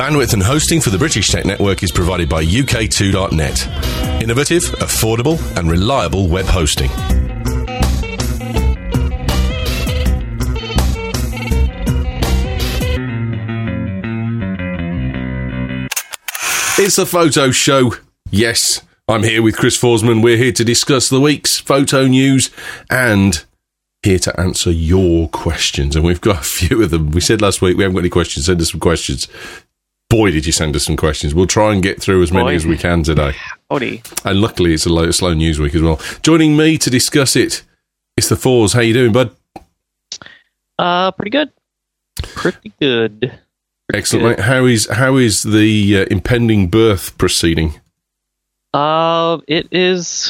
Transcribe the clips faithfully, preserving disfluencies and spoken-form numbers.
Bandwidth and hosting for the British Tech Network is provided by U K two dot net. Innovative, affordable, and reliable web hosting. It's a photo show. Yes, I'm here with Chris Forsman. We're here to discuss the week's photo news and here to answer your questions. And we've got a few of them. We said last week we haven't got any questions. Send us some questions. Boy, did you send us some questions. We'll try and get through as many Boy. as we can today. Howdy. And luckily, it's a low, slow news week as well. Joining me to discuss it, it's the Fours. How you doing, bud? Uh, pretty good. Pretty good. Pretty Excellent, good. mate. How is how is the uh, impending birth proceeding? Uh, it is...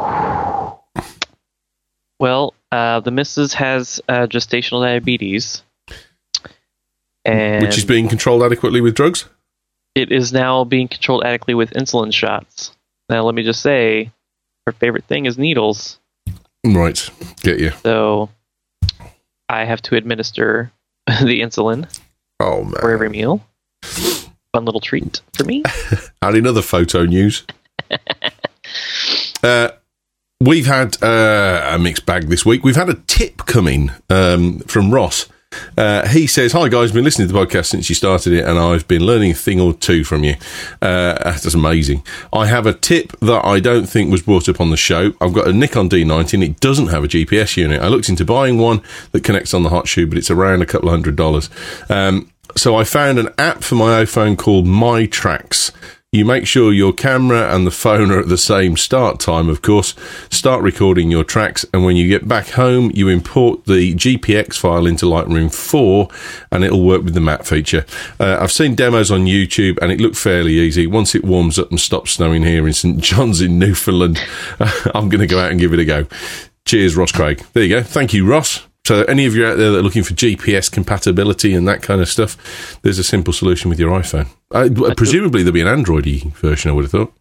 Well, uh, the missus has uh, gestational diabetes. And which is being controlled adequately with drugs? It is now being controlled adequately with insulin shots. Now, let me just say, her favorite thing is needles. Right, get you. So, I have to administer the insulin oh, man. for every meal. Fun little treat for me. And in other photo news, uh, we've had uh, a mixed bag this week. We've had a tip coming um, from Ross. Uh, he says, hi guys, been listening to the podcast since you started it and I've been learning a thing or two from you. Uh, that's amazing. I have a tip that I don't think was brought up on the show. I've got a Nikon D ninety and it doesn't have a G P S unit. I looked into buying one that connects on the hot shoe, but it's around a couple of hundred dollars. Um, so I found an app for my iPhone called MyTracks. You make sure your camera and the phone are at the same start time, of course. Start recording your tracks, and when you get back home, you import the G P X file into Lightroom four, and it'll work with the map feature. Uh, I've seen demos on YouTube, and it looked fairly easy. Once it warms up and stops snowing here in St John's in Newfoundland, I'm going to go out and give it a go. Cheers, Ross Craig. There you go. Thank you, Ross. So any of you out there that are looking for G P S compatibility and that kind of stuff, there's a simple solution with your iPhone. Uh, presumably there'll be an Android-y version, I would have thought.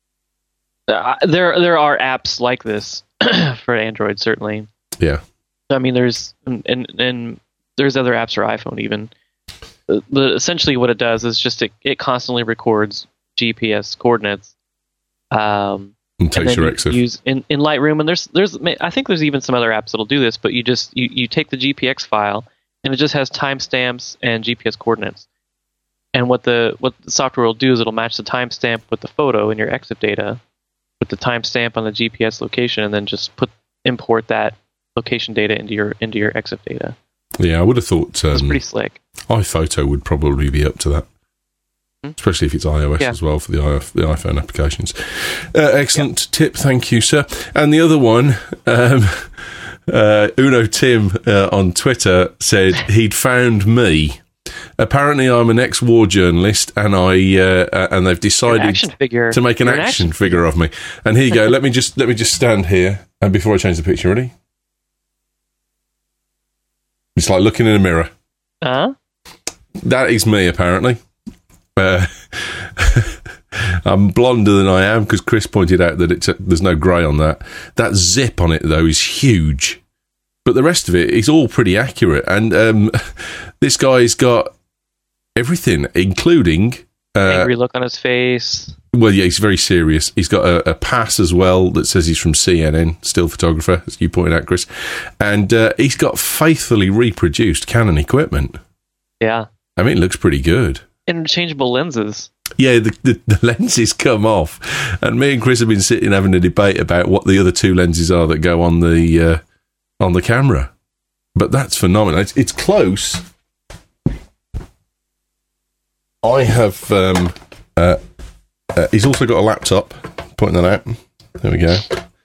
Uh, there there are apps like this for Android, certainly. Yeah. I mean, there's and, and, and there's other apps for iPhone even. Uh, but essentially what it does is just it, it constantly records G P S coordinates. Um And takes your exit. Use in, in Lightroom, and there's there's I think there's even some other apps that'll do this, but you just you, you take the G P X file and it just has timestamps and G P S coordinates. And what the what the software will do is it'll match the timestamp with the photo in your EXIF data with the timestamp on the G P S location, and then just put import that location data into your into your EXIF data. Yeah, I would have thought um, it's pretty slick. iPhoto would probably be up to that. Especially if it's iOS yeah. as well for the, the iPhone applications. Uh, excellent yeah. tip, thank you, sir. And the other one, um, uh, Uno Tim uh, on Twitter said he'd found me. Apparently, I'm an ex-war journalist, and I uh, and they've decided to make an You're action, action figure of me. And here you go. let me just let me just stand here, and before I change the picture, ready? It's like looking in a mirror. Huh? That is me, apparently. Uh, I'm blonder than I am because Chris pointed out that it's a, there's no grey on that. That zip on it, though, is huge. But the rest of it is all pretty accurate. And um, this guy's got everything, including... Uh, angry look on his face. Well, yeah, he's very serious. He's got a, a pass as well that says he's from C N N, still photographer, as you pointed out, Chris. And uh, he's got faithfully reproduced Canon equipment. Yeah. I mean, it looks pretty good. Interchangeable lenses. Yeah, the, the, the lenses come off, and me and Chris have been sitting having a debate about what the other two lenses are that go on the uh, on the camera. But that's phenomenal. It's, it's close. I have. Um, uh, uh, he's also got a laptop. Pointing that out. There we go.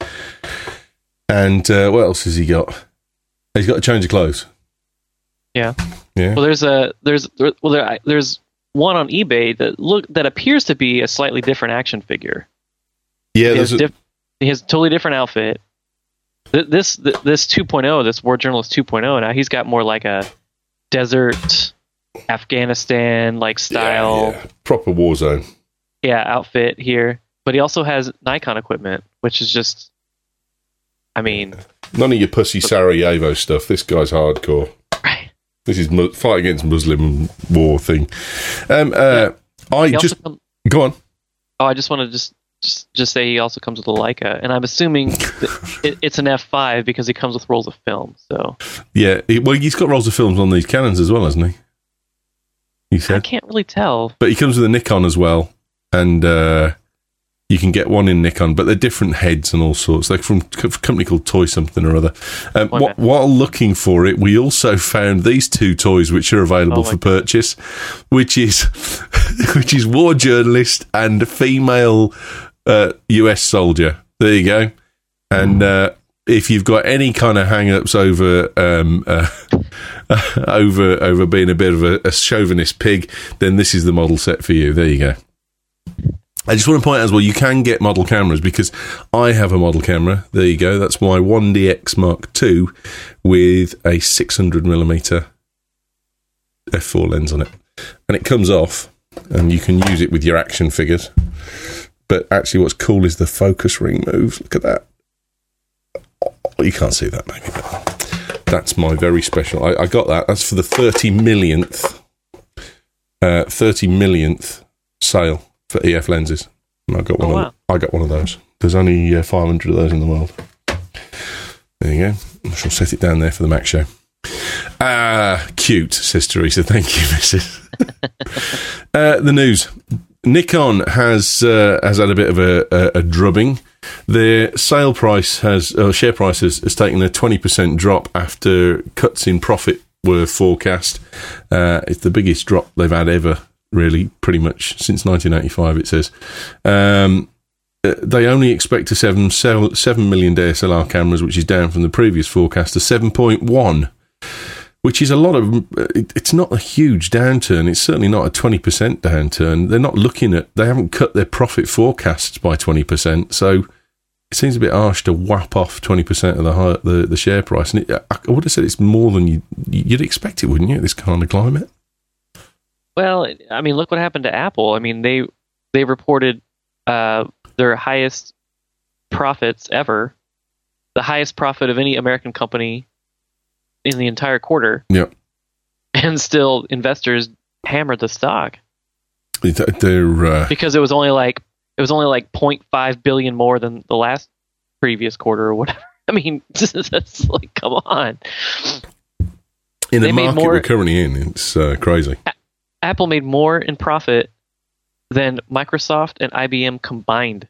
And uh, what else has he got? He's got a change of clothes. Yeah. Yeah. Well, there's a there's well there there's. one on eBay that look that appears to be a slightly different action figure. Yeah, he has, a... diff, he has a totally different outfit. This this two point oh, this War Journalist two point oh, now he's got more like a desert Afghanistan like style, yeah, yeah. proper war zone. Yeah, outfit here. But he also has Nikon equipment, which is just, I mean, none of your pussy Sarajevo stuff. This guy's hardcore. Right. This is mu- fight against Muslim war thing. Um, uh, I He also just come- go on. Oh, I just want to just, just just say he also comes with a Leica, and I'm assuming that it, it's an F five because he comes with rolls of film. So Yeah, he, well, he's got rolls of films on these Canons as well, hasn't he? He I said, can't really tell. but he comes with a Nikon as well, and uh, you can get one in Nikon, but they're different heads and all sorts. They're from a company called Toy something or other. Um, Toy wh- Man. while looking for it, we also found these two toys which are available Oh my for God. purchase, which is which is war journalist and female uh, U S soldier. There you go. And uh, if you've got any kind of hang-ups over um, uh, over over being a bit of a, a chauvinist pig, then this is the model set for you. There you go. I just want to point out as well, you can get model cameras because I have a model camera. There you go. That's my one D X Mark two with a six hundred millimeter f four lens on it. And it comes off and you can use it with your action figures. But actually what's cool is the focus ring moves. Look at that. Oh, you can't see that maybe, but that's my very special. I, I got that. That's for the thirty millionth uh, thirty millionth sale for E F lenses. And I got one. Oh, of, wow. I got one of those. There's only uh, five hundred of those in the world. There you go. I shall set it down there for the Mac show. Ah, cute, says Teresa. Thank you, Missus uh, the news. Nikon has uh, has had a bit of a, a, a drubbing. Their sale price has, uh, share price has, has taken a twenty percent drop after cuts in profit were forecast. Uh, it's the biggest drop they've had ever, really, pretty much since nineteen eighty-five, it says. Um, uh, they only expect to sell, sell seven million D S L R cameras, which is down from the previous forecast to seven point one. Which is a lot of, it's not a huge downturn. It's certainly not a twenty percent downturn. They're not looking at, they haven't cut their profit forecasts by twenty percent. So it seems a bit harsh to whap off twenty percent of the high, the, the share price. And it, I would have said it's more than you, you'd expect it, wouldn't you, this kind of climate? Well, I mean, look what happened to Apple. I mean, they they reported uh, their highest profits ever, the highest profit of any American company in the entire quarter. Yep. And still investors hammered the stock They're, uh, because it was only like it was only like zero point five billion more than the last previous quarter or whatever. I mean, that's like, come on. in the they made market more- we're currently in, it's uh, crazy. Apple made more in profit than Microsoft and I B M combined.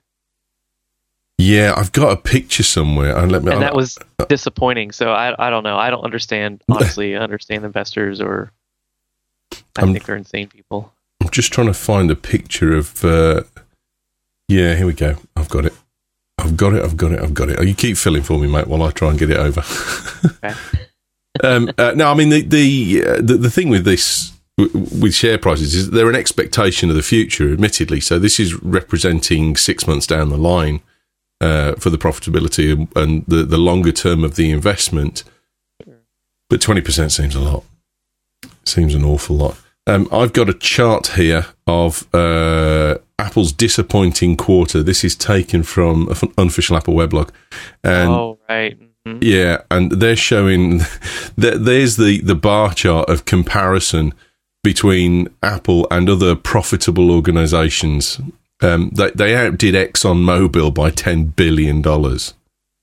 Yeah, I've got a picture somewhere. And, let me, And that was disappointing. So I I don't know. I don't understand, honestly, I understand investors, or I I'm- think they're insane people. I'm just trying to find a picture of. Uh, yeah, here we go. I've got it. I've got it. I've got it. I've got it. Oh, you keep filling for me, mate, while I try and get it over. Okay. um, uh, no, I mean the the, uh, the the thing with this w- with share prices is they're an expectation of the future, admittedly. So this is representing six months down the line uh, for the profitability and, and the the longer term of the investment. But twenty percent seems a lot. Seems an awful lot. Um, I've got a chart here of uh, Apple's disappointing quarter. This is taken from an unofficial Apple weblog. And oh, right. Mm-hmm. yeah, and they're showing that there's the, the bar chart of comparison between Apple and other profitable organizations. Um, they, they outdid ExxonMobil by ten billion dollars.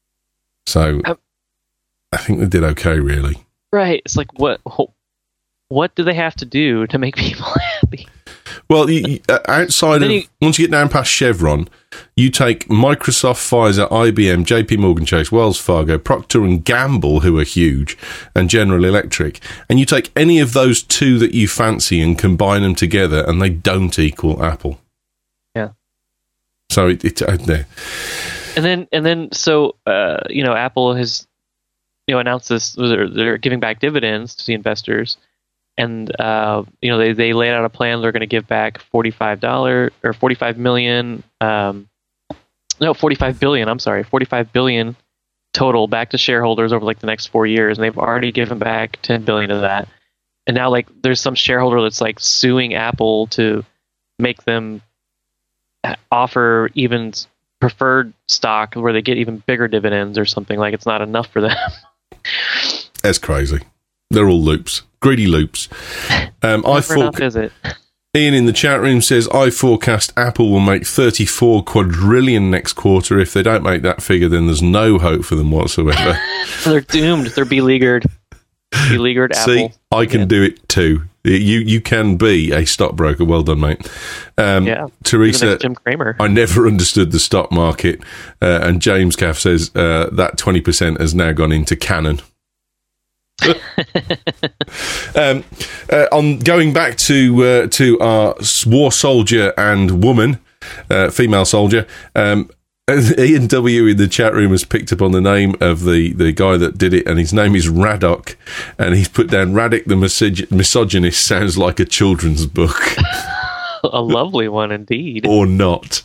So Um, I think they did okay, really. Right. It's like, what what do they have to do to make people happy? Well, you, you, uh, outside Then of, you- once you get down past Chevron, you take Microsoft, Pfizer, I B M, J P Morgan Chase, Wells Fargo, Procter and Gamble, who are huge, and General Electric, and you take any of those two that you fancy and combine them together, and they don't equal Apple. Yeah. So it, it uh, there. And then, and then, so uh, you know, Apple has, you know, announced this. They're, they're giving back dividends to the investors, and uh, you know, they they laid out a plan. They're going to give back forty-five dollars or forty-five million. Um, no, forty-five billion. I'm sorry, forty-five billion total back to shareholders over like the next four years, and they've already given back ten billion of that. And now, like, there's some shareholder that's like suing Apple to make them offer even preferred stock where they get even bigger dividends or something. Like, it's not enough for them. That's crazy. They're all loops. greedy loops. Um, I Never enough, for- is it? Ian in the chat room says, I forecast Apple will make thirty-four quadrillion next quarter. If they don't make that figure, then there's no hope for them whatsoever. They're doomed. They're beleaguered. Beleaguered Apple. See, I can yeah. do it too. You you can be a stockbroker. Well done, mate. Um, yeah. Teresa, Jim Cramer. I never understood the stock market. Uh, and James Caff says uh, that twenty percent has now gone into Canon. um, uh, on going back to uh, to our war soldier and woman, uh, female soldier, um, Ian W in the chat room has picked up on the name of the, the guy that did it, and his name is Radok, and he's put down Radek the misog- misogynist sounds like a children's book. A lovely one indeed. Or not.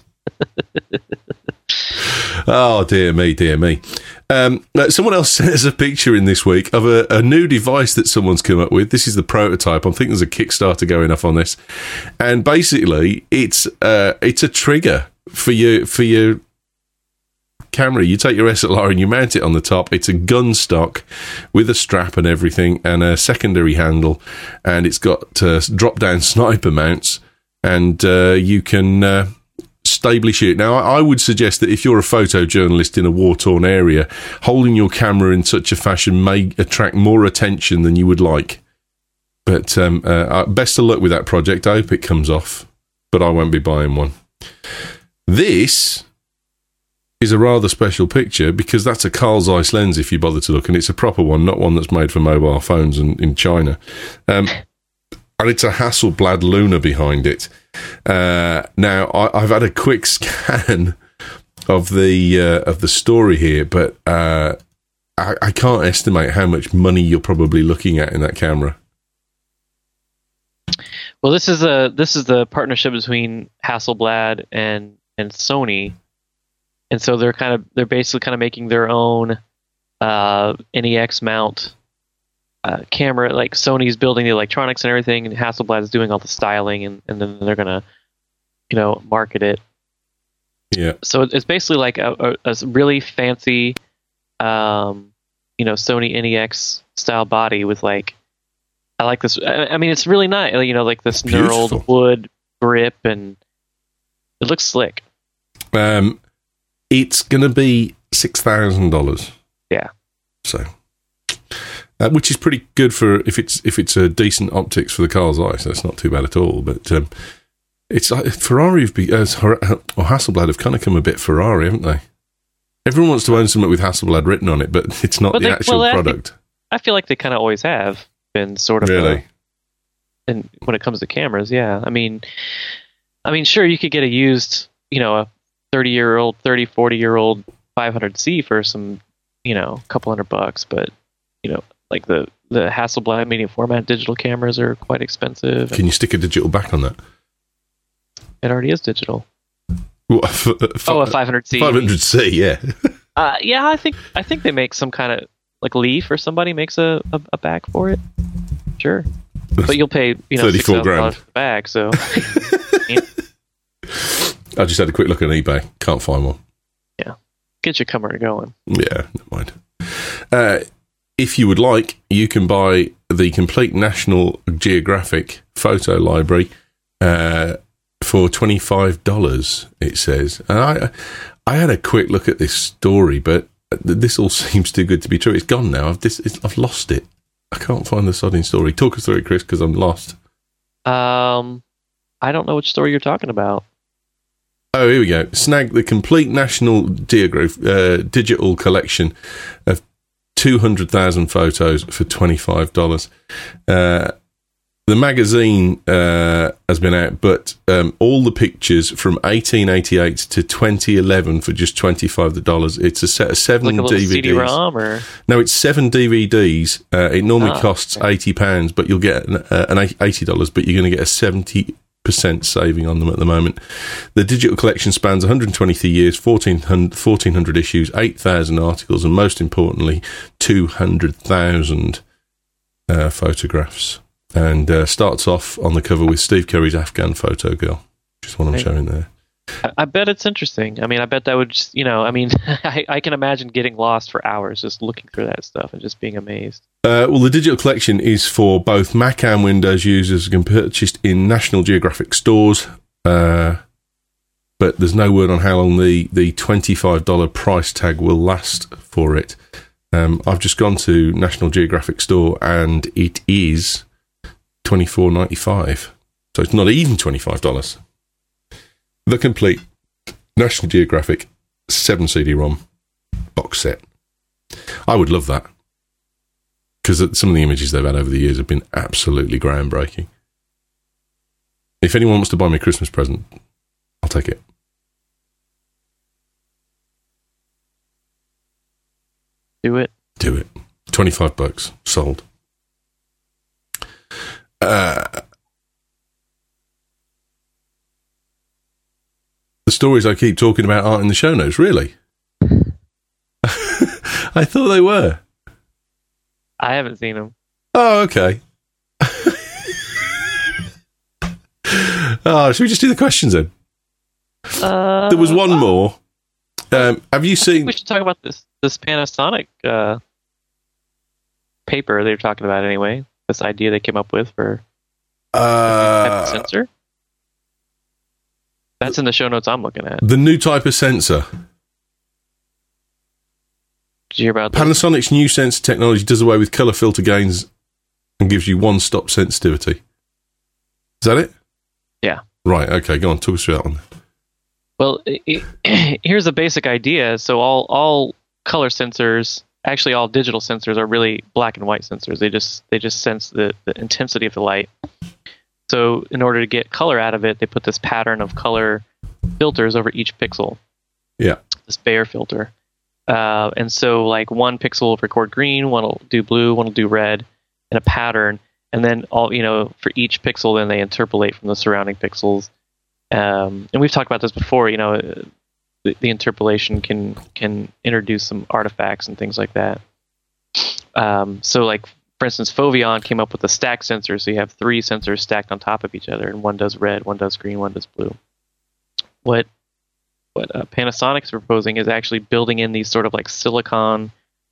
Oh, dear me, dear me. Um, someone else sent us a picture in this week of a, a new device that someone's come up with. This is the prototype. I think there's a Kickstarter going off on this. And basically, it's uh, it's a trigger for your, for your camera. You take your S L R and you mount it on the top. It's a gun stock with a strap and everything and a secondary handle. And it's got uh, drop-down sniper mounts. And uh, you can... Uh, stably shoot. Now, I would suggest that if you're a photojournalist in a war-torn area, holding your camera in such a fashion may attract more attention than you would like. But um, uh, best of luck with that project. I hope it comes off, but I won't be buying one. This is a rather special picture because that's a Carl Zeiss lens, if you bother to look, and it's a proper one, not one that's made for mobile phones in, in China. Um, and it's a Hasselblad Luna behind it. Uh, now, I, I've had a quick scan of the uh, of the story here, but uh, I, I can't estimate how much money you're probably looking at in that camera. Well, this is a this is the partnership between Hasselblad and and Sony, and so they're kind of they're basically kind of making their own uh, N E X mount. Uh, camera, like Sony's building the electronics and everything, and Hasselblad is doing all the styling, and, and then they're gonna, you know, market it. Yeah. So it's basically like a, a, a really fancy, um, you know, Sony N E X style body with like, I like this. I, I mean, it's really nice. You know, like this knurled wood grip, and it looks slick. Um, it's gonna be six thousand dollars. Yeah. So. Uh, which is pretty good for if it's if it's a decent optics for the Carl Zeiss. That's not too bad at all. But um, it's like Ferrari have be, uh, or Hasselblad have kind of come a bit Ferrari, haven't they? Everyone wants to own something with Hasselblad written on it, but it's not but the they, actual well, product. I, think, I feel like they kind of always have been sort of really. A, and when it comes to cameras, yeah. I mean, I mean, sure, you could get a used, you know, a thirty-year-old, thirty, forty-year-old five hundred C for some, you know, a couple hundred bucks, but you know. Like the, the Hasselblad medium format digital cameras are quite expensive. Can you stick a digital back on that? It already is digital. What, for, for, oh, a five hundred C. five hundred C, yeah. uh, yeah, I think I think they make some kind of like Leaf or somebody makes a, a, a back for it. Sure, but you'll pay you know thirty-four grand for the bag. So I just had a quick look on eBay. Can't find one. Yeah, get your camera going. Yeah, never mind. Uh, If you would like, you can buy the complete National Geographic photo library uh, for twenty-five dollars, it says. And I I had a quick look at this story, but this all seems too good to be true. It's gone now. I've, this, I've lost it. I can't find the sodding story. Talk us through it, Chris, because I'm lost. Um, I don't know which story you're talking about. Oh, here we go. Snag the complete National Geographic uh, digital collection of two hundred thousand photos for twenty-five dollars. Uh, the magazine uh, has been out, but um, all the pictures from eighteen eighty-eight to twenty eleven for just twenty-five dollars. It's a set of seven like a D V Ds. C D ROM or? No, it's seven D V Ds. Uh, it normally oh, costs okay. eighty pounds, but you'll get an, uh, an eighty dollars, but you're going to get a seventy percent saving on them at the moment. The digital collection spans one hundred twenty-three years, fourteen hundred issues, eight thousand articles, and most importantly, two hundred thousand uh, photographs. And uh, starts off on the cover with Steve Curry's Afghan photo girl, which is what I'm hey. showing there. I, I bet it's interesting. I mean, I bet that would just, you know, I mean, I, I can imagine getting lost for hours just looking through that stuff and just being amazed. Uh, well, the digital collection is for both Mac and Windows users and can be purchased in National Geographic stores. Uh, but there's no word on how long the, the twenty-five dollars price tag will last for it. Um, I've just gone to National Geographic store and it is twenty-four ninety-five. So it's not even twenty-five dollars. The complete National Geographic seven C D ROM box set. I would love that. Because some of the images they've had over the years have been absolutely groundbreaking. If anyone wants to buy me a Christmas present, I'll take it. Do it. Do it. twenty-five bucks. Sold. Uh, the stories I keep talking about aren't in the show notes, really? I thought they were. I haven't seen them. Oh, okay. Oh, should we just do the questions then? Uh, there was one more. Um, have you I seen... think we should talk about this this Panasonic uh, paper they were talking about anyway. This idea they came up with for uh, sensor. That's in the show notes I'm looking at. The new type of sensor. Did you hear about that? Panasonic's new sensor technology does away with colour filter gains and gives you one-stop sensitivity. Is that it? Yeah. Right, okay, go on, talk us through that one. Well, it, it, here's a basic idea. So all, all color sensors, actually all digital sensors, are really black and white sensors. They just they just sense the, the intensity of the light. So in order to get color out of it, they put this pattern of color filters over each pixel. Yeah. This Bayer filter. Uh, and so like one pixel will record green, one will do blue, one will do red in a pattern. And then all, you know, for each pixel, then they interpolate from the surrounding pixels. Um, and we've talked about this before, you know, the, the interpolation can can introduce some artifacts and things like that. Um, so like, for instance, Foveon came up with a stack sensor. So you have three sensors stacked on top of each other, and one does red, one does green, one does blue. What what uh, Panasonic's proposing is actually building in these sort of like silicon,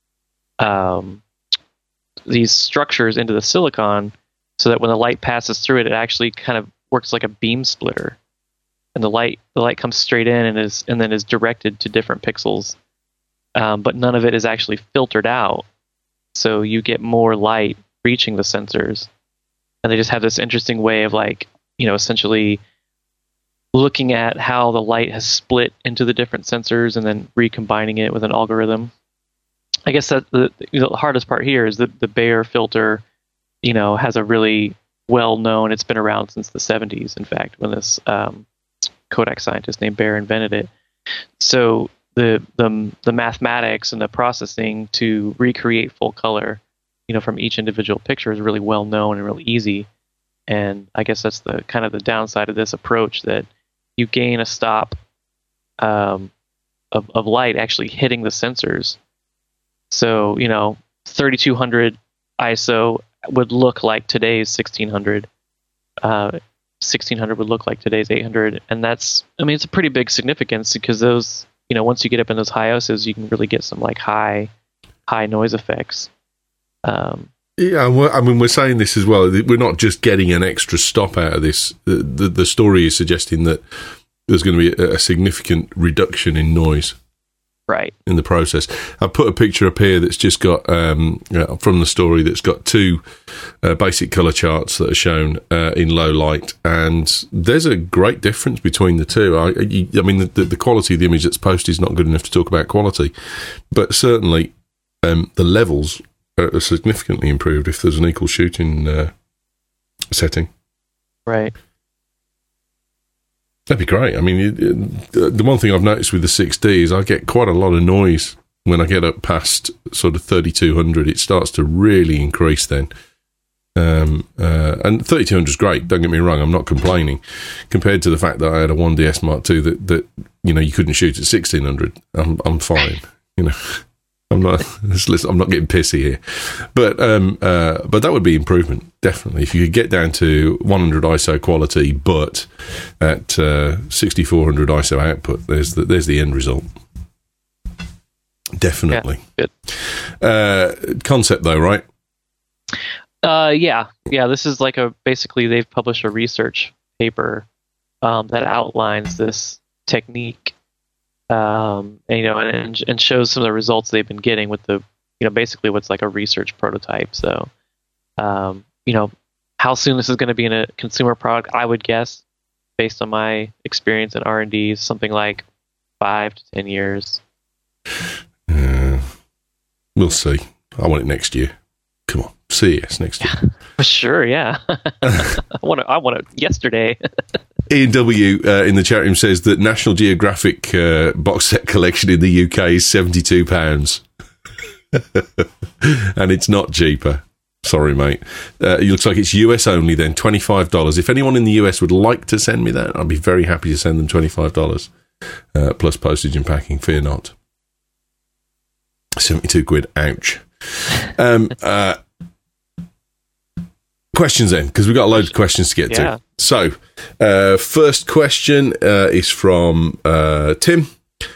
um, these structures into the silicon, so that when the light passes through it, it actually kind of works like a beam splitter, and the light the light comes straight in and is and then is directed to different pixels, um, but none of it is actually filtered out, so you get more light reaching the sensors, and they just have this interesting way of like, you know, essentially looking at how the light has split into the different sensors and then recombining it with an algorithm. I guess that the, the hardest part here is that the Bayer filter, you know, has a really well-known, it's been around since the seventies, in fact, when this um, Kodak scientist named Bayer invented it. So the, the the mathematics and the processing to recreate full color, you know, from each individual picture is really well-known and really easy. And I guess that's the kind of the downside of this approach, that you gain a stop um, of, of light actually hitting the sensors. So, you know, thirty-two hundred I S O would look like today's sixteen hundred. Uh, sixteen hundred would look like today's eight hundred. And that's, I mean, it's a pretty big significance, because those, you know, once you get up in those high I S Os, you can really get some like high, high noise effects. Um, Yeah, well, I mean, we're saying this as well. We're not just getting an extra stop out of this. The, the, the story is suggesting that there's going to be a, a significant reduction in noise. Right. In the process. I've put a picture up here that's just got, um, uh, from the story, that's got two uh, basic colour charts that are shown uh, in low light, and there's a great difference between the two. I, you, I mean, the, the quality of the image that's posted is not good enough to talk about quality, but certainly um, the levels are significantly improved if there's an equal shooting uh, setting. Right. That'd be great. I mean, it, it, the one thing I've noticed with the six D is I get quite a lot of noise when I get up past sort of thirty-two hundred. It starts to really increase then. Um, uh, and thirty-two hundred is great, don't get me wrong, I'm not complaining, compared to the fact that I had a one D S Mark two that, that you know, you couldn't shoot at sixteen hundred. I'm, I'm fine, you know. I'm not. Listen, I'm not getting pissy here, but um, uh, but that would be improvement definitely if you could get down to one hundred I S O quality, but at uh, sixty-four hundred I S O output. There's the, there's the end result. Definitely. Yeah, good. Uh, concept though, right? Uh, yeah, yeah. This is like a basically they've published a research paper um, that outlines this technique. Um, and, you know, and, and shows some of the results they've been getting with the, you know, basically what's like a research prototype. So, um, you know, how soon this is going to be in a consumer product, I would guess, based on my experience in R and D, something like five to ten years. Uh, we'll see. I want it next year. Come on, C E S next year. Sure, yeah. I want it. I want it yesterday. Ian W. Uh, in the chat room says that National Geographic uh, box set collection in the U K is seventy-two pounds. And it's not cheaper. Sorry, mate. Uh, it looks like it's U S only then, twenty-five dollars. If anyone in the U S would like to send me that, I'd be very happy to send them twenty-five dollars. Uh, plus postage and packing, fear not. seventy-two quid, ouch. Um, uh, questions then, because we've got a load of questions to get yeah. to. So, uh, first question uh, is from uh, Tim,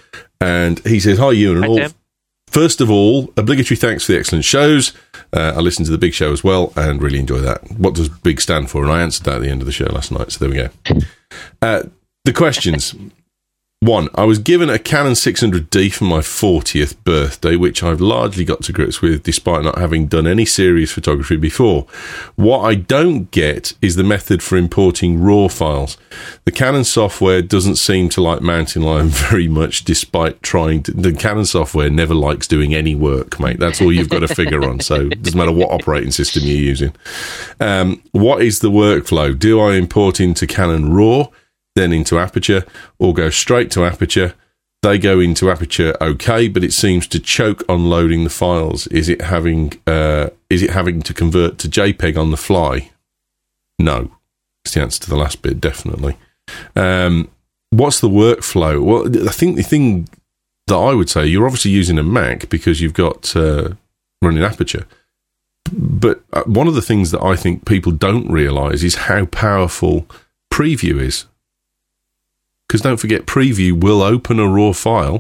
and he says, "Hi, Ewan and Hi, all. Tim. First of all, obligatory thanks for the excellent shows. Uh, I listened to the Big Show as well and really enjoy that. What does Big stand for?" And I answered that at the end of the show last night, so there we go. Uh, the questions. One, I was given a Canon six hundred D for my fortieth birthday, which I've largely got to grips with despite not having done any serious photography before. What I don't get is the method for importing RAW files. The Canon software doesn't seem to like Mountain Lion very much despite trying to. The Canon software never likes doing any work, mate. That's all you've got to figure on, so it doesn't matter what operating system you're using. Um, what is the workflow? Do I import into Canon RAW, then into Aperture, or go straight to Aperture? They go into Aperture okay, but it seems to choke on loading the files. Is it having uh, is it having to convert to JPEG on the fly? No. That's the answer to the last bit, definitely. Um, what's the workflow? Well, I think the thing that I would say, you're obviously using a Mac because you've got uh, running Aperture. But one of the things that I think people don't realise is how powerful Preview is. Because don't forget, Preview will open a RAW file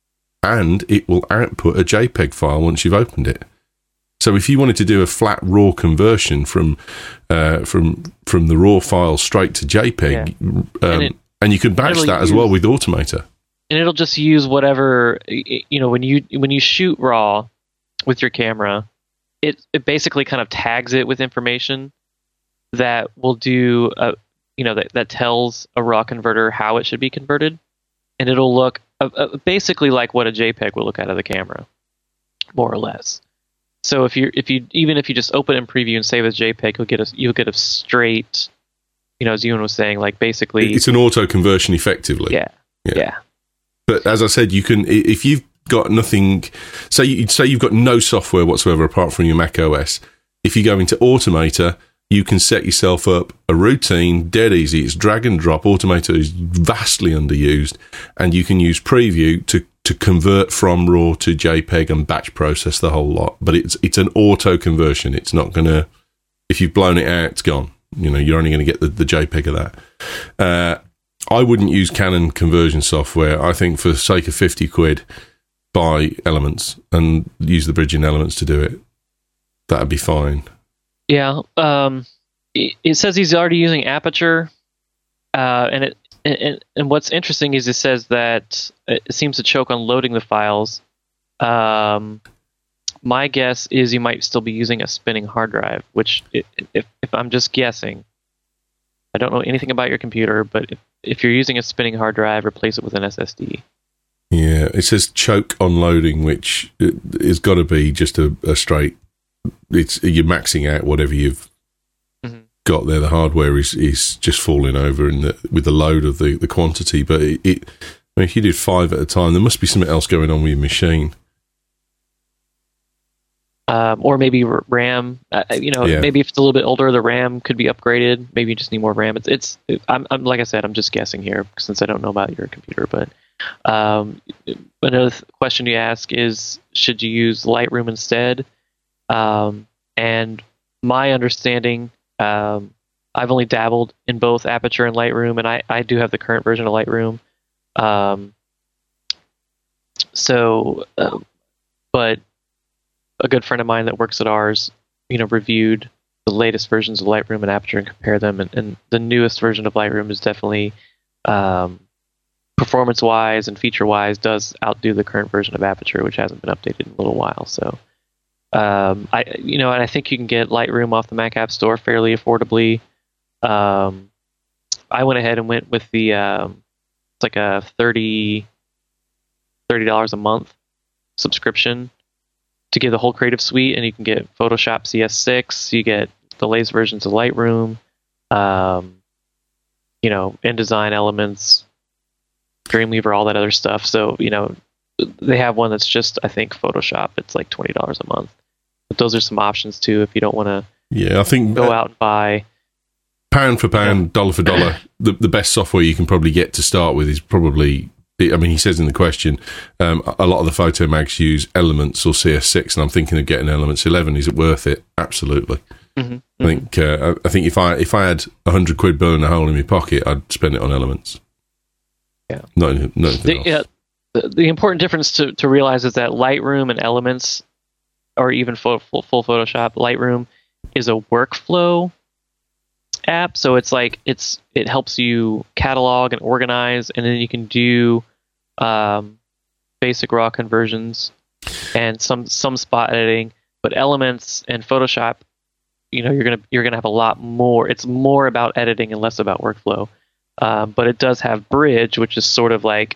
and it will output a JPEG file once you've opened it. So if you wanted to do a flat RAW conversion from uh, from from the RAW file straight to JPEG, yeah. um, and, it, and you could batch that use, as well with Automator. And it'll just use whatever, you know, when you when you shoot RAW with your camera, it it basically kind of tags it with information that will do a you know, that, that tells a RAW converter how it should be converted, and it'll look uh, uh, basically like what a JPEG will look out of the camera, more or less. So if you if you even if you just open in Preview and save as JPEG, you'll get a you'll get a straight, you know, as Ewan was saying, like basically it's an auto conversion effectively. Yeah, yeah, yeah. But as I said, you can if you've got nothing, say you say you've got no software whatsoever apart from your Mac O S. If you go into Automator, you can set yourself up a routine, dead easy. It's drag and drop. Automator is vastly underused, and you can use Preview to, to convert from RAW to JPEG and batch process the whole lot. But it's it's an auto conversion. It's not going to, if you've blown it out, it's gone. You know, you're only going to get the, the JPEG of that. Uh, I wouldn't use Canon conversion software. I think for the sake of fifty quid, buy Elements and use the bridging Elements to do it. That'd be fine. Yeah, um, it, it says he's already using Aperture, uh, and it and, and what's interesting is it says that it seems to choke on loading the files. Um, my guess is you might still be using a spinning hard drive, which, if if I'm just guessing, I don't know anything about your computer, but if, if you're using a spinning hard drive, replace it with an S S D. Yeah, it says choke on loading, which is got to be just a, a straight. It's you're maxing out whatever you've mm-hmm. got there. The hardware is, is just falling over in the, with the load of the, the quantity. But it, it, I mean, if you did five at a time, there must be something else going on with your machine. Um, or maybe RAM. Uh, you know, yeah. Maybe if it's a little bit older, the RAM could be upgraded. Maybe you just need more RAM. It's it's. It, I'm, I'm like I said, I'm just guessing here since I don't know about your computer. But Um, another th- question you ask is, should you use Lightroom instead? Um, and my understanding, um, I've only dabbled in both Aperture and Lightroom, and I, I do have the current version of Lightroom. Um, so, uh, but a good friend of mine that works at ours, you know, reviewed the latest versions of Lightroom and Aperture and compared them, and, and the newest version of Lightroom is definitely, um, performance-wise and feature-wise, does outdo the current version of Aperture, which hasn't been updated in a little while. So, um, I, you know, and I think you can get Lightroom off the Mac App Store fairly affordably. Um, I went ahead and went with the, um, it's like a thirty dollars a month subscription to get the whole Creative Suite, and you can get Photoshop C S six, you get the latest versions of Lightroom, um, you know, InDesign Elements, Dreamweaver, all that other stuff. So, you know, they have one that's just, I think, Photoshop. It's like twenty dollars a month. But those are some options too if you don't want to yeah, I think go uh, out and buy. Pound for pound, yeah. dollar for dollar, the, the best software you can probably get to start with is probably, I mean, he says in the question, um, a lot of the photo mags use Elements or C S six, and I'm thinking of getting Elements eleven. Is it worth it? Absolutely. Mm-hmm. I think uh, I think if I if I had a hundred quid burning a hole in my pocket, I'd spend it on Elements. Yeah. Not, not anything the, else. Yeah, the, the important difference to, to realize is that Lightroom and Elements, or even full, full, full Photoshop, Lightroom is a workflow app. So it's like it's it helps you catalog and organize, and then you can do um, basic raw conversions and some some spot editing. But Elements and Photoshop, you know, you're gonna you're gonna have a lot more. It's more about editing and less about workflow. Um, but it does have Bridge, which is sort of like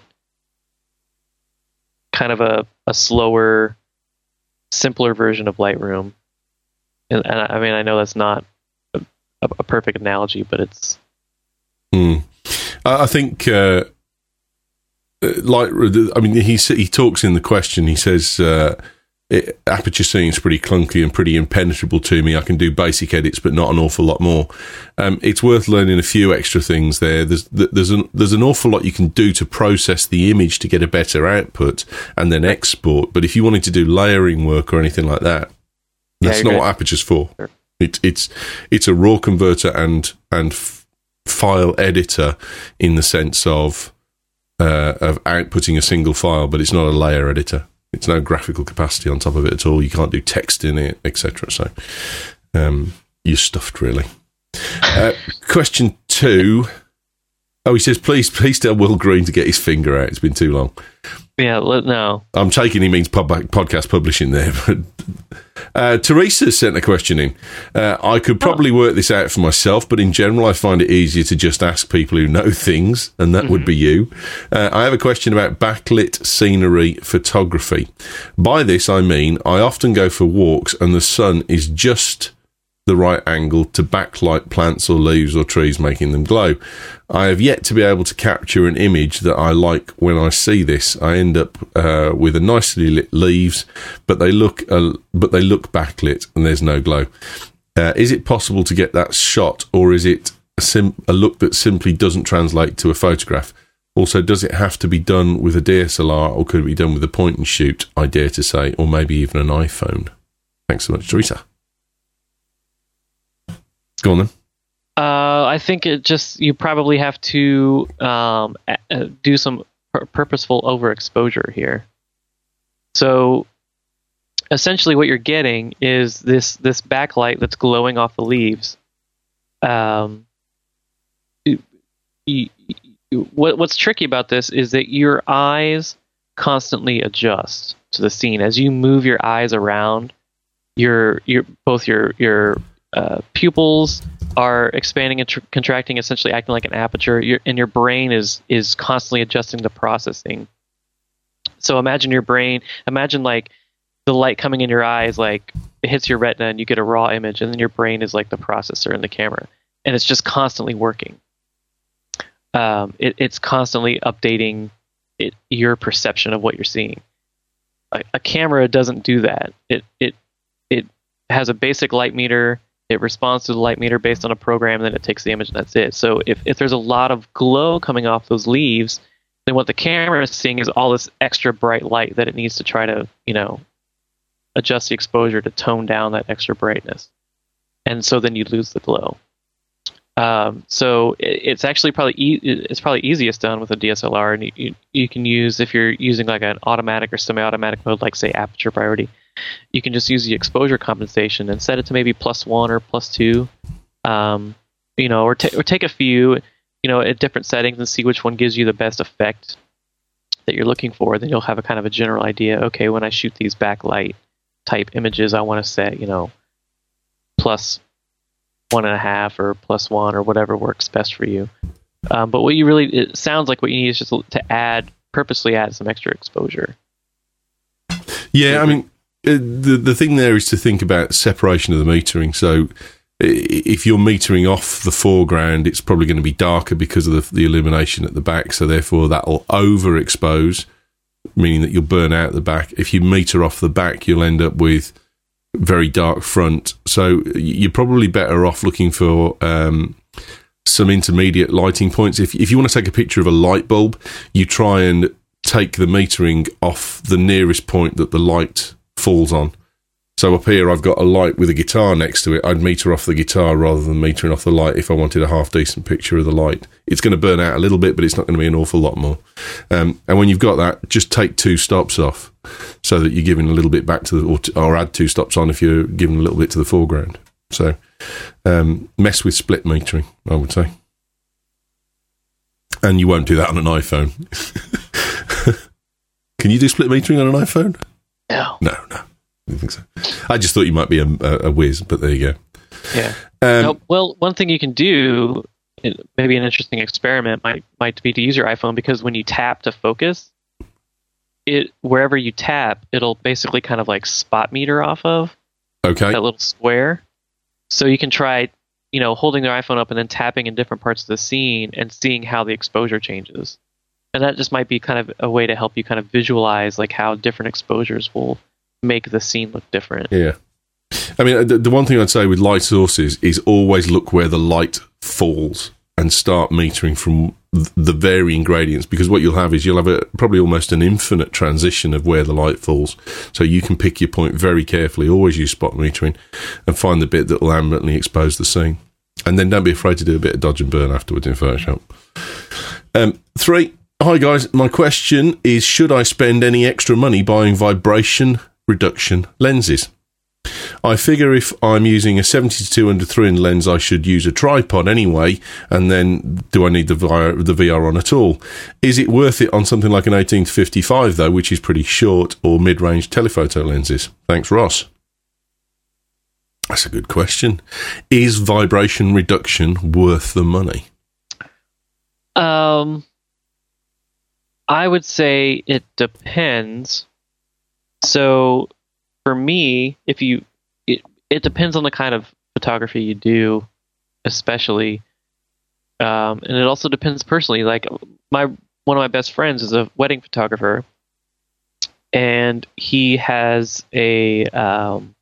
kind of a, a slower, simpler version of Lightroom. And, and I mean, I know that's not a, a perfect analogy, but it's. Mm. I think, uh, like, I mean, he he talks in the question. He says, uh, it, Aperture seems pretty clunky and pretty impenetrable to me. I can do basic edits, but not an awful lot more. Um, it's worth learning a few extra things there. There's there's an there's an awful lot you can do to process the image to get a better output and then export. But if you wanted to do layering work or anything like that, that's yeah, not good. What Aperture's for. Sure. It's it's it's a raw converter and and f- file editor in the sense of uh, of outputting a single file, but it's not a layer editor. It's no graphical capacity on top of it at all. You can't do text in it, et cetera. So um, you're stuffed, really. Uh, question two. Oh, he says, please, please tell Will Green to get his finger out. It's been too long. Yeah, no. I'm taking he means pub- podcast publishing there. But uh, Teresa sent a question in. Uh, I could probably oh. work this out for myself, but in general, I find it easier to just ask people who know things, and that mm-hmm. would be you. Uh, I have a question about backlit scenery photography. By this, I mean I often go for walks, and the sun is just the right angle to backlight plants or leaves or trees, making them glow. I have yet to be able to capture an image that I like when I see this. I end up uh, with a nicely lit leaves, but they look uh, but they look backlit and there's no glow. Uh, is it possible to get that shot, or is it a, sim- a look that simply doesn't translate to a photograph? Also, does it have to be done with a D S L R, or could it be done with a point and shoot, I dare to say, or maybe even an iPhone? Thanks so much, Teresa. Go on then. Uh, I think it just you probably have to um, a- do some pur- purposeful overexposure here. So essentially, what you're getting is this this backlight that's glowing off the leaves. Um, you, you, you, what what's tricky about this is that your eyes constantly adjust to the scene as you move your eyes around. Your your both your your uh, pupils are expanding and tr- contracting, essentially acting like an aperture, your, and your brain is is constantly adjusting the processing. So imagine your brain, imagine like the light coming in your eyes, like it hits your retina and you get a raw image, and then your brain is like the processor in the camera, and it's just constantly working. Um, it, it's constantly updating it, your perception of what you're seeing. A, a camera doesn't do that. It it it has a basic light meter. It responds to the light meter based on a program, and then it takes the image, and that's it. So if, if there's a lot of glow coming off those leaves, then what the camera is seeing is all this extra bright light that it needs to try to, you know, adjust the exposure to tone down that extra brightness. And so then you lose the glow. Um, so it, it's actually probably e- it's probably easiest done with a D S L R, and you, you, you can use, if you're using like an automatic or semi-automatic mode, like say aperture priority, you can just use the exposure compensation and set it to maybe plus one or plus two, um, you know, or, t- or take a few, you know, at different settings and see which one gives you the best effect that you're looking for. Then you'll have a kind of a general idea. Okay, when I shoot these backlight type images, I want to set, you know, plus one and a half or plus one or whatever works best for you. Um, but what you really, it sounds like what you need is just to add, purposely add some extra exposure. Yeah, I mean, uh, the the thing there is to think about separation of the metering. So if you're metering off the foreground, it's probably going to be darker because of the, the illumination at the back. So therefore, that'll overexpose, meaning that you'll burn out the back. If you meter off the back, you'll end up with very dark front. So you're probably better off looking for um, some intermediate lighting points. If if you want to take a picture of a light bulb, you try and take the metering off the nearest point that the light falls on. So up here, I've got a light with a guitar next to it. I'd meter off the guitar rather than metering off the light if I wanted a half-decent picture of the light. It's going to burn out a little bit, but it's not going to be an awful lot more. Um, and when you've got that, just take two stops off so that you're giving a little bit back to the... Or, t- or add two stops on if you're giving a little bit to the foreground. So um, mess with split metering, I would say. And you won't do that on an iPhone. Can you do split metering on an iPhone? No. No, no. I don't think so. I just thought you might be a, a, a whiz, but there you go. Yeah. Um, no, well, one thing you can do, maybe an interesting experiment might might be to use your iPhone, because when you tap to focus, it wherever you tap, it'll basically kind of like spot meter off of okay. that little square. So you can try, you know, holding their iPhone up and then tapping in different parts of the scene and seeing how the exposure changes. And that just might be kind of a way to help you kind of visualize like how different exposures will make the scene look different. Yeah. I mean, the, the one thing I'd say with light sources is always look where the light falls and start metering from th- the varying gradients, because what you'll have is you'll have a probably almost an infinite transition of where the light falls. So you can pick your point very carefully, always use spot metering, and find the bit that will ambiently expose the scene. And then don't be afraid to do a bit of dodge and burn afterwards in Photoshop. Um, three, hi guys, my question is, should I spend any extra money buying vibration reduction lenses? I figure if I'm using a seventy to two hundred three hundred lens, I should use a tripod anyway, and then do I need the V R, the V R on at all? Is it worth it on something like an eighteen to fifty-five though, which is pretty short, or mid-range telephoto lenses? Thanks, Ross. That's a good question. Is vibration reduction worth the money? Um, I would say it depends. So for me, if you, it, it depends on the kind of photography you do, especially. Um, and it also depends personally. Like my, one of my best friends is a wedding photographer, and he has a, um,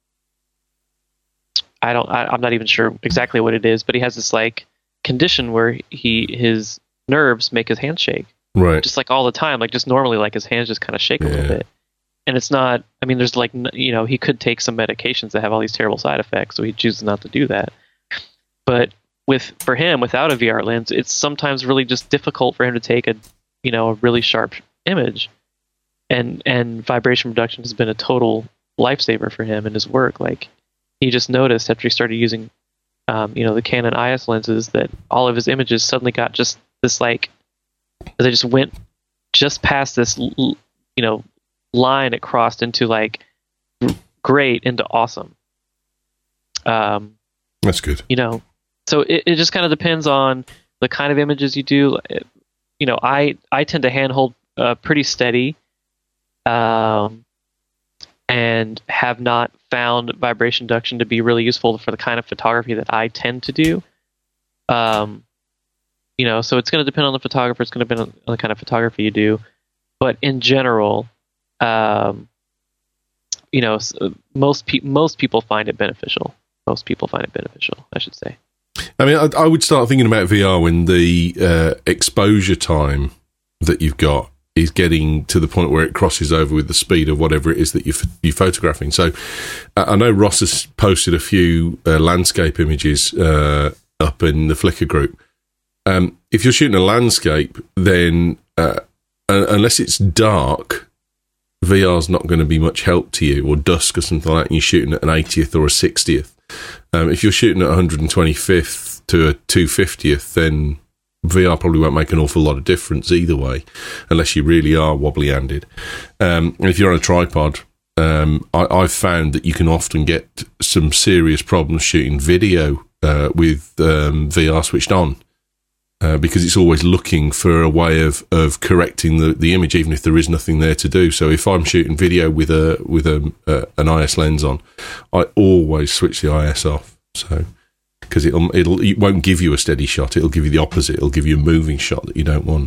I don't, I, I'm not even sure exactly what it is, but he has this like condition where he, his nerves make his hands shake. Right. Just like all the time, like just normally, like his hands just kind of shake a yeah. little bit. And it's not, I mean, there's like, you know, he could take some medications that have all these terrible side effects, so he chooses not to do that. But with, for him, without a V R lens, it's sometimes really just difficult for him to take a, you know, a really sharp image. And, and vibration reduction has been a total lifesaver for him in his work. Like, he just noticed after he started using, um, you know, the Canon I S lenses, that all of his images suddenly got just this, like, they just went just past this, you know, line it crossed into like great into awesome. Um, That's good. You know, so it, it just kind of depends on the kind of images you do. It, you know, I, I tend to handhold uh, pretty steady, um, and have not found vibration reduction to be really useful for the kind of photography that I tend to do. Um, you know, so it's going to depend on the photographer. It's going to depend on the kind of photography you do. But in general, um, you know, most pe- most people find it beneficial. Most people find it beneficial, I should say. I mean, I, I would start thinking about V R when the uh, exposure time that you've got is getting to the point where it crosses over with the speed of whatever it is that you're, you're photographing. So uh, I know Ross has posted a few uh, landscape images uh, up in the Flickr group. Um, if you're shooting a landscape, then uh, uh, unless it's dark, V R's not going to be much help to you, or dusk or something like that, and you're shooting at an eightieth or a sixtieth. Um, if you're shooting at one hundred twenty-fifth to a two hundred fiftieth, then V R probably won't make an awful lot of difference either way, unless you really are wobbly-handed. Um, and if you're on a tripod, um, I, I've found that you can often get some serious problems shooting video uh, with um, V R switched on, uh, because it's always looking for a way of, of correcting the, the image, even if there is nothing there to do. So if I'm shooting video with a with a uh, an I S lens on, I always switch the I S off. So. Because it'll, it'll, it won't give you a steady shot. It'll give you the opposite. It'll give you a moving shot that you don't want.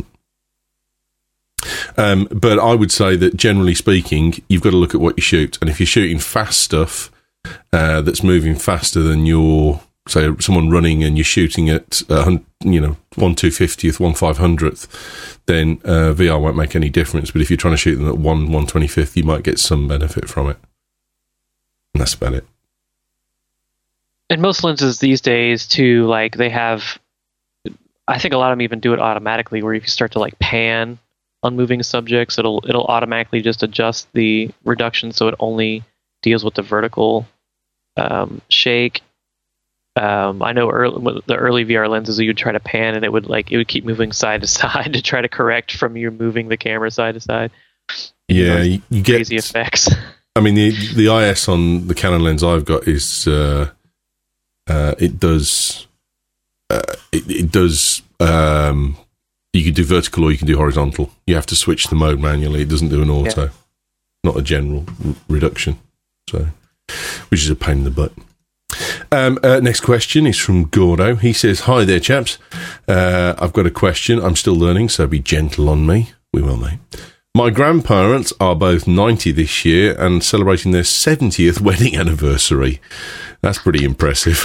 Um, but I would say that generally speaking, you've got to look at what you shoot. And if you're shooting fast stuff uh, that's moving faster than your, say, someone running and you're shooting at, uh, you know, one two fiftieth, one five hundredth, then uh, V R won't make any difference. But if you're trying to shoot them at one one twenty-fifth, you might get some benefit from it. And that's about it. And most lenses these days, too, like they have, I think a lot of them even do it automatically, where if you start to like pan on moving subjects, it'll it'll automatically just adjust the reduction so it only deals with the vertical um, shake. Um, I know early, the early V R lenses, you would try to pan and it would like it would keep moving side to side to try to correct from you moving the camera side to side. Yeah, you, you get crazy effects. I mean, the the I S on the Canon lens I've got is. Uh, Uh, it does. Uh, it, it does. Um, you can do vertical or you can do horizontal. You have to switch the mode manually. It doesn't do an auto, yeah. Not a general r- reduction. So, which is a pain in the butt. Um, uh, next question is from Gordo. He says, "Hi there, chaps. Uh, I've got a question. I'm still learning, so be gentle on me. We will, mate. My grandparents are both ninety this year and celebrating their seventieth wedding anniversary. That's pretty impressive.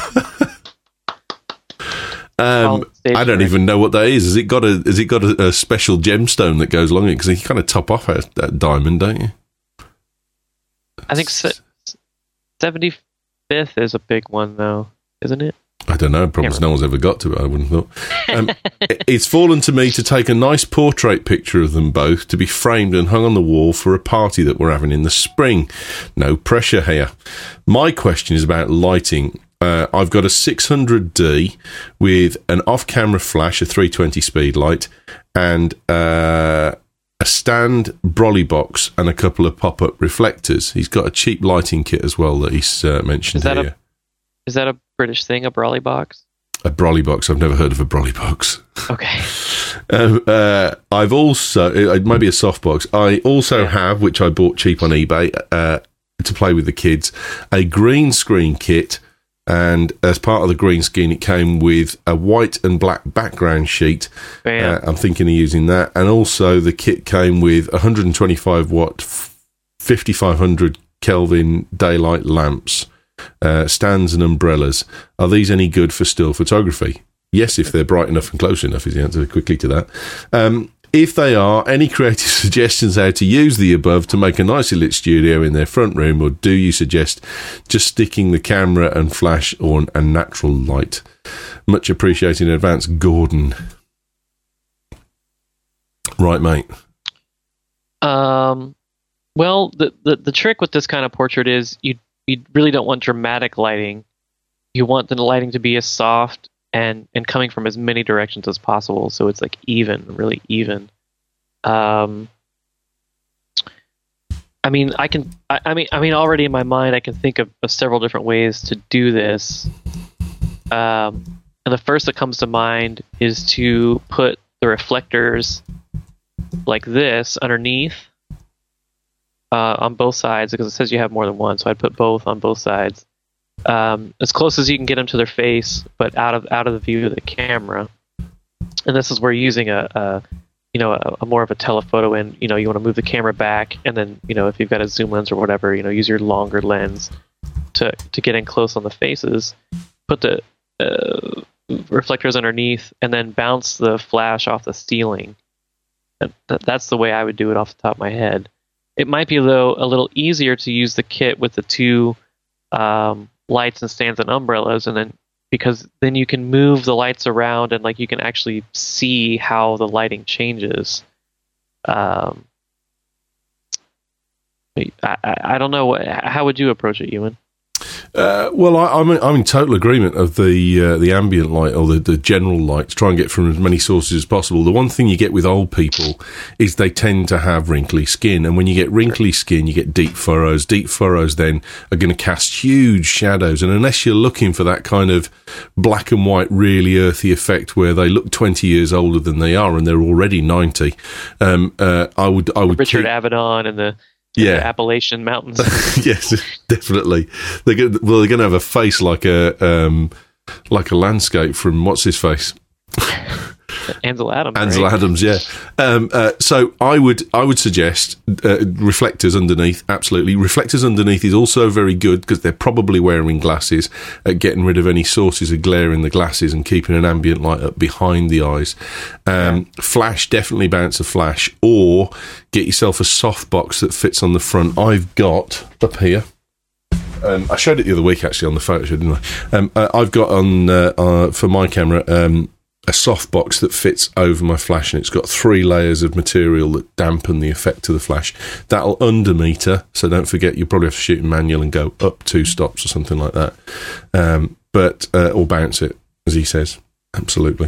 um, I don't even know what that is. Has it got a has it got a, a special gemstone that goes along it? Because you kind of top off at that diamond, don't you? I think seventy-fifth is a big one, though, isn't it? I don't know. Probably no one's ever got to it, I wouldn't have thought. Um, it's fallen to me to take a nice portrait picture of them both to be framed and hung on the wall for a party that we're having in the spring. No pressure here. My question is about lighting. Uh, I've got a six hundred D with an off-camera flash, a three twenty speed light, and uh, a stand brolly box and a couple of pop-up reflectors. He's got a cheap lighting kit as well that he's uh, mentioned is that here. A, is that a British thing, a brolly box? A brolly box. I've never heard of a brolly box. Okay. um, uh, I've also, it might be a softbox. I also yeah. have, which I bought cheap on eBay uh, to play with the kids, a green screen kit. And as part of the green screen, it came with a white and black background sheet. Uh, I'm thinking of using that. And also the kit came with one hundred twenty-five watt, fifty-five hundred Kelvin daylight lamps. Uh, stands and umbrellas. Are these any good for still photography? Yes, if they're bright enough and close enough is the answer quickly to that. Um, if they are, any creative suggestions how to use the above to make a nicely lit studio in their front room, or do you suggest just sticking the camera and flash on a natural light? Much appreciated in advance, Gordon. Right, mate. Um, well, the, the, the trick with this kind of portrait is you you really don't want dramatic lighting. You want the lighting to be as soft and, and coming from as many directions as possible, so it's like even, really even. Um, I mean, I can. I, I mean, I mean, already in my mind, I can think of, of several different ways to do this. Um, and the first that comes to mind is to put the reflectors like this underneath. Uh, on both sides, because it says you have more than one, so I'd put both on both sides, um, as close as you can get them to their face, but out of out of the view of the camera. And this is where you're using a, a you know, a, a more of a telephoto, and you know, you want to move the camera back, and then you know, if you've got a zoom lens or whatever, you know, use your longer lens to to get in close on the faces. Put the uh, reflectors underneath, and then bounce the flash off the ceiling. That, that's the way I would do it off the top of my head. It might be, though, a little easier to use the kit with the two um, lights and stands and umbrellas, and then because then you can move the lights around and like you can actually see how the lighting changes. Um, I, I, I don't know. How would you approach it, Ewan? Uh, well, I, I'm, in, I'm in total agreement of the uh, the ambient light or the, the general light to try and get from as many sources as possible. The one thing you get with old people is they tend to have wrinkly skin, and when you get wrinkly skin, you get deep furrows. Deep furrows then are going to cast huge shadows, and unless you're looking for that kind of black and white, really earthy effect where they look twenty years older than they are and they're already ninety, um, uh, I would I would Richard keep, Avedon and the Yeah, the Appalachian Mountains. Yes, definitely. They're going well, they're going to have a face like a um, like a landscape from what's his face, Ansel Adams. Ansel right? Adams. Yeah. Um, uh, so I would I would suggest uh, reflectors underneath. Absolutely, reflectors underneath is also very good because they're probably wearing glasses at getting rid of any sources of glare in the glasses and keeping an ambient light up behind the eyes. Um, yeah. Flash, definitely bounce a flash, or get yourself a soft box that fits on the front. I've got up here. Um, I showed it the other week actually on the photo show, didn't I? Um, uh, I've got on uh, uh, for my camera um, a soft box that fits over my flash, and it's got three layers of material that dampen the effect of the flash. That'll undermeter, so don't forget you probably have to shoot in manual and go up two stops or something like that. Um, but uh, or bounce it, as he says. Absolutely.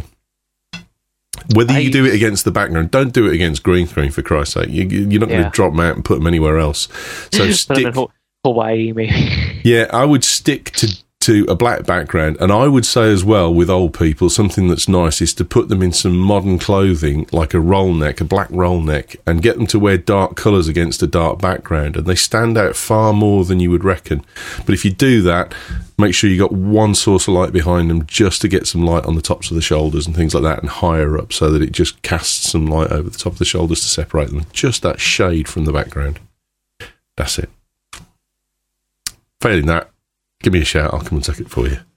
Whether you I, do it against the background, don't do it against green screen, for Christ's sake. You, you're not yeah. going to drop them out and put them anywhere else. So stick. Hawaii, maybe. Yeah, I would stick to, to a black background, and I would say as well with old people, something that's nice is to put them in some modern clothing, like a roll neck, a black roll neck, and get them to wear dark colours against a dark background, and they stand out far more than you would reckon. But if you do that, make sure you got one source of light behind them just to get some light on the tops of the shoulders and things like that, and higher up so that it just casts some light over the top of the shoulders to separate them, just that shade from the background. That's it. Failing that, give me a shout. I'll come and take it for you.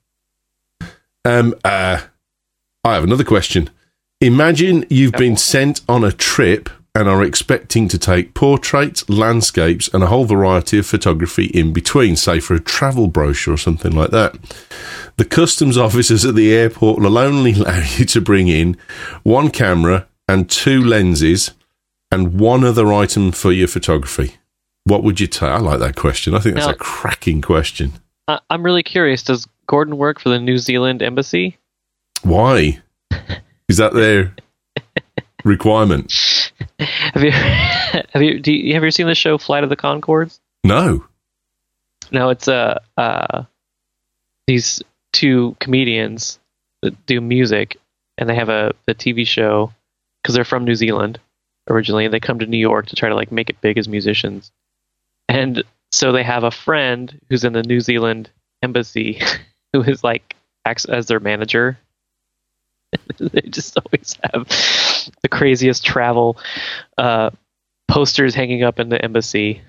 Um, uh, I have another question. Imagine you've been sent on a trip and are expecting to take portraits, landscapes, and a whole variety of photography in between, say for a travel brochure or something like that. The customs officers at the airport will only allow you to bring in one camera and two lenses and one other item for your photography. What would you take? I like that question. I think that's now, a cracking question. Uh, I'm really curious. Does Gordon work for the New Zealand embassy? Why? Is that their requirement? Have you have you do you have you ever seen the show Flight of the Conchords? No. No, it's uh, uh these two comedians that do music, and they have a the T V show because they're from New Zealand originally, and they come to New York to try to like make it big as musicians. And so they have a friend who's in the New Zealand embassy who is like acts as their manager. They just always have the craziest travel uh, posters hanging up in the embassy.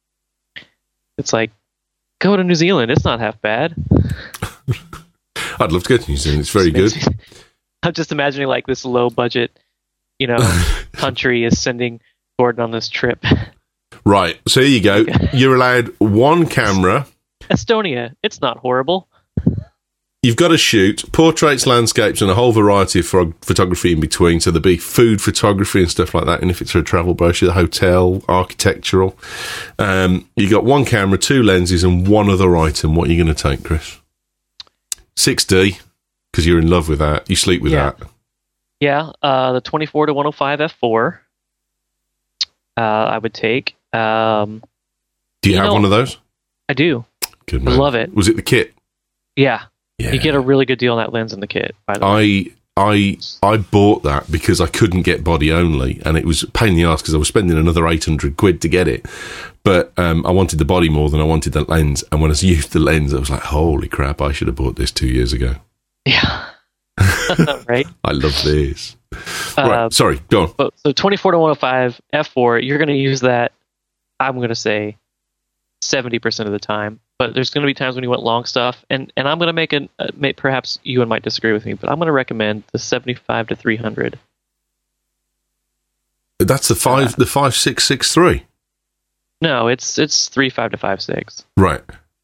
It's like, go to New Zealand. It's not half bad. I'd love to go to New Zealand. It's very good. Me, I'm just imagining like this low budget, you know, country is sending Gordon on this trip. Right. So here you go. You're allowed one camera. Estonia. It's not horrible. You've got to shoot portraits, landscapes, and a whole variety of photography in between. So there'll be food photography and stuff like that. And if it's for a travel brochure, the hotel, architectural. Um, you got one camera, two lenses, and one other item. What are you going to take, Chris? six D, because you're in love with that. You sleep with yeah. that. Yeah. Uh, the twenty-four to one oh five f four. Uh, I would take. Um, do you, you have know, one of those? I do. Good man. I love it. Was it the kit? Yeah. Yeah. You get a really good deal on that lens in the kit, by the I, way. I I bought that because I couldn't get body only, and it was a pain in the arse because I was spending another eight hundred quid to get it. But um, I wanted the body more than I wanted the lens, and when I used the lens, I was like, holy crap, I should have bought this two years ago. Yeah. Right? I love this. Uh, right, sorry, go on. So twenty-four to one oh five f four, you're going to use that, I'm going to say, seventy percent of the time. But there's going to be times when you want long stuff, and, and I'm going to make an uh, may, perhaps you might disagree with me, but I'm going to recommend the seventy-five to three hundred. That's the five, uh, the five six six three. No, it's it's three five to five six. Right.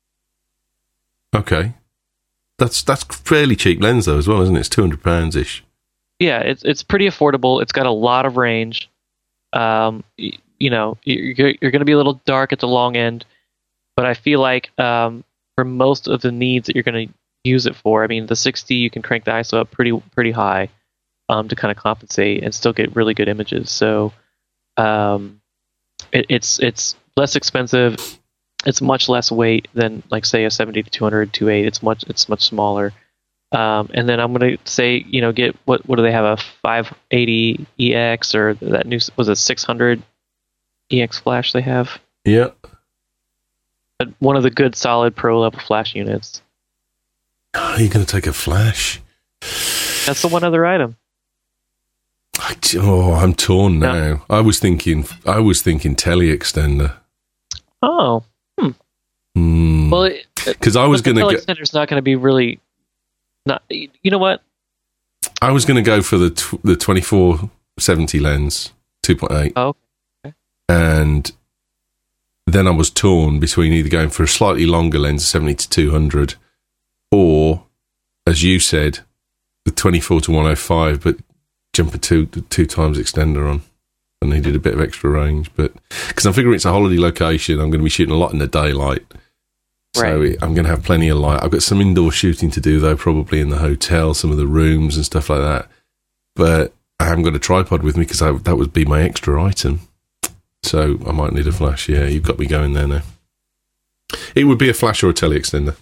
Okay. That's that's fairly cheap lens though as well, isn't it? It's two hundred pounds ish. Yeah, it's it's pretty affordable. It's got a lot of range. Um, you, you know, you're you're going to be a little dark at the long end, but I feel like um, for most of the needs that you're going to use it for, I mean, the sixty you can crank the I S O up pretty pretty high um, to kind of compensate and still get really good images. So, um, it, it's it's less expensive. It's much less weight than, like, say, a seventy to two hundred two point eight. It's much it's much smaller. Um, and then I'm going to say, you know, get what what do they have, a five eighty E X, or that new, was it six hundred E X flash they have? Yeah. One of the good solid pro level flash units. Oh, you're going to take a flash? That's the one other item. I, oh, I'm torn now. No. I was thinking I was thinking tele extender. Oh. Hmm. Mm. Well, because I was going to go. Extender's not going to be really. Not. You know what? I was going to go for the tw- the twenty-four seventy lens two point eight. Oh. Okay. And then I was torn between either going for a slightly longer lens, seventy to two hundred, or, as you said, the twenty-four to one oh five, but jump a two two times extender on. I needed a bit of extra range, but because I'm figuring it's a holiday location, I'm going to be shooting a lot in the daylight. So right. I'm going to have plenty of light. I've got some indoor shooting to do, though, probably in the hotel, some of the rooms and stuff like that. But I haven't got a tripod with me because that would be my extra item. So I might need a flash. Yeah, you've got me going there now. It would be a flash or a tele extender.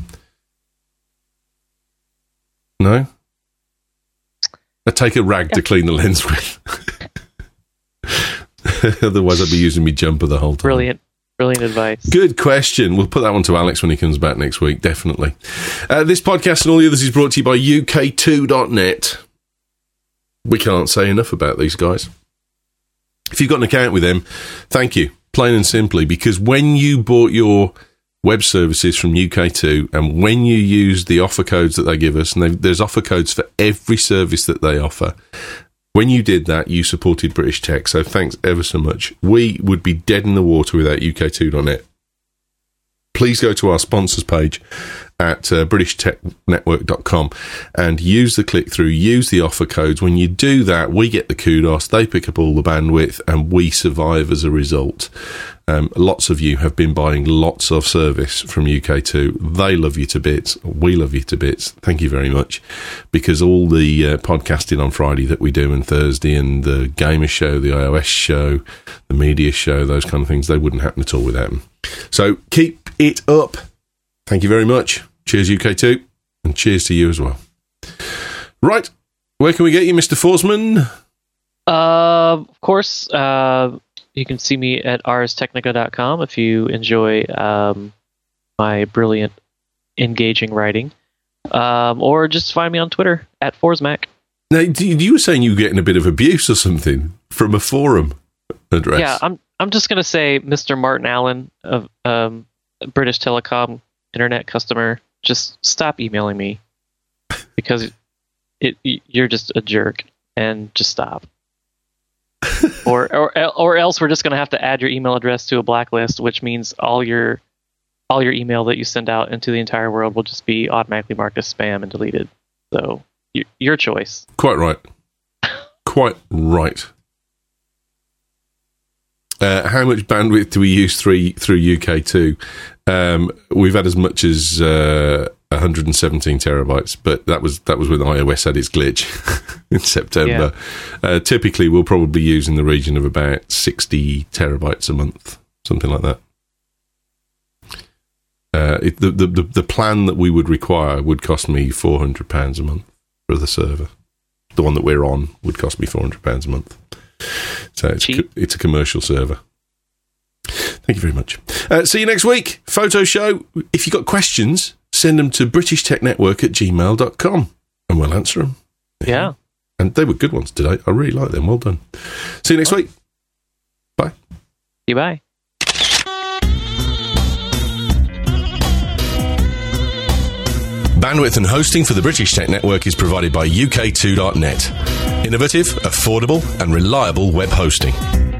No? I'd take a rag yeah. to clean the lens with. Otherwise, I'd be using my jumper the whole time. Brilliant. Brilliant advice. Good question. We'll put that one to Alex when he comes back next week, definitely. Uh, this podcast and all the others is brought to you by U K two dot net. We can't say enough about these guys. If you've got an account with them, thank you, plain and simply, because when you bought your web services from U K two and when you use the offer codes that they give us, and there's offer codes for every service that they offer, when you did that, you supported British Tech, so thanks ever so much. We would be dead in the water without U K two dot net. Please go to our sponsors page at uh, british tech network dot com and use the click-through, use the offer codes. When you do that, we get the kudos, they pick up all the bandwidth, and we survive as a result. Um, lots of you have been buying lots of service from U K two. They love you to bits. We love you to bits. Thank you very much. Because all the uh, podcasting on Friday that we do and Thursday, and the gamer show, the iOS show, the media show, those kind of things, they wouldn't happen at all without them. So keep it up. Thank you very much. Cheers, U K two. And cheers to you as well. Right. Where can we get you, Mister Forsman? Uh, of course, uh... you can see me at ars technica dot com if you enjoy um, my brilliant, engaging writing. Um, or just find me on Twitter, at Forsmac. Now, you were saying you were getting a bit of abuse or something from a forum address. Yeah, I'm I'm just going to say, Mister Martin Allen of um, British Telecom internet customer, just stop emailing me because it, it you're just a jerk, and just stop. or, or or else we're just going to have to add your email address to a blacklist, which means all your all your email that you send out into the entire world will just be automatically marked as spam and deleted. So, y- your choice. Quite right. Quite right. Uh, how much bandwidth do we use through, through U K two? Um, we've had as much as uh, one hundred seventeen terabytes, but that was that was when iOS had its glitch in September. Yeah. Uh, typically, we'll probably use in the region of about sixty terabytes a month, something like that. Uh, it, the, the the plan that we would require would cost me four hundred pounds a month for the server. The one that we're on would cost me four hundred pounds a month. So it's co- it's a commercial server. Thank you very much. Uh, see you next week. Photo show. If you've got questions, send them to british tech network at gmail dot com and we'll answer them. Yeah. And they were good ones today. I really like them. Well done. See you next week. Bye. See you, bye. Bandwidth and hosting for the British Tech Network is provided by U K two dot net. Innovative, affordable, and reliable web hosting.